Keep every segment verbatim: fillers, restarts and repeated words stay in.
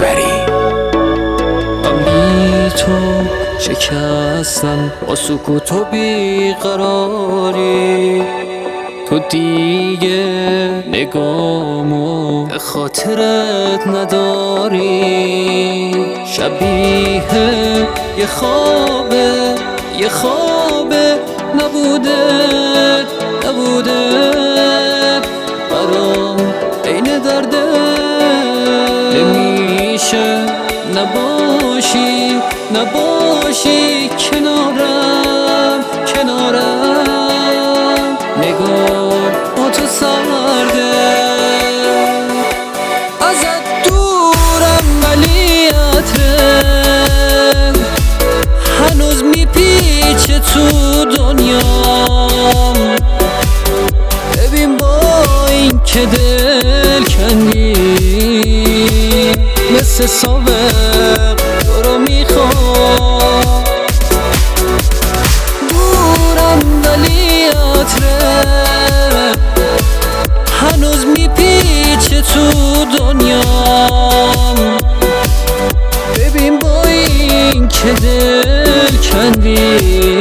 ببری. من بی تو شکستم با سکوت و بیقراری، تو دیگه نگامو به خاطرت نداری. شبیه یه خوابه یه خوابه نبودت نبودت برام عین درده. نمیشه نباشی نباشی کنارم کنارم. نگاه با تو سرده، ازت دورم ولی عطرت هنوز میپیچه تو دنیام. ببین با این که دل کندی مثل سابق تو رو میخوام. دورم ولی عطرت هنوز میپیچه تو دنیام. ببین با این که دل کندی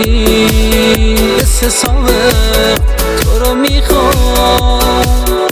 مثل سابق تو رو میخوام.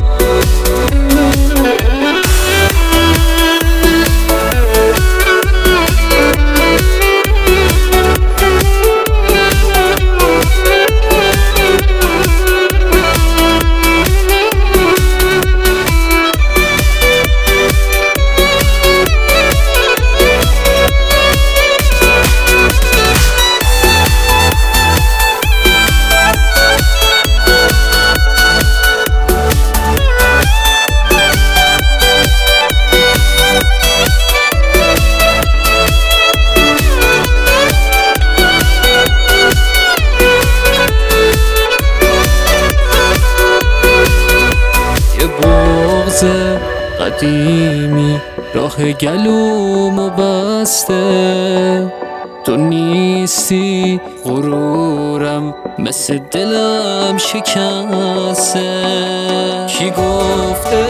قدیمی راه گلومو بسته، تو نیستی غرورم مثل دلم شکسته. کی گفته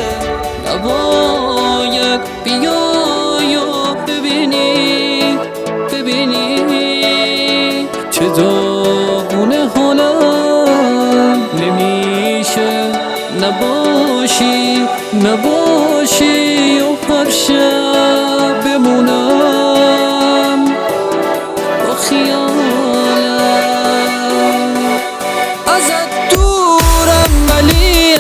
نباید بیای و ببینی ببینی چه داغونه حالم. نمیشه نباشی نباشی و هر شب بمونم با خیالم. ازت دورم ولی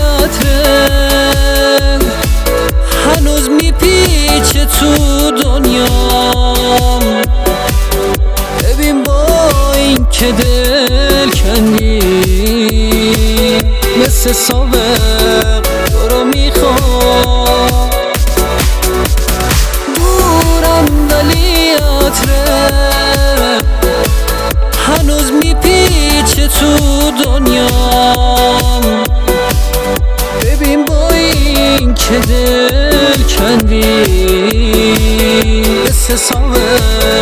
عطرت هنوز میپیچه تو دنیام. ببین با این که دل کندی مثل سابق تو رو میخوام. دورم ولی عطرت هنوز میپیچه تو دنیام. ببین با این که دل کندی مثل سابق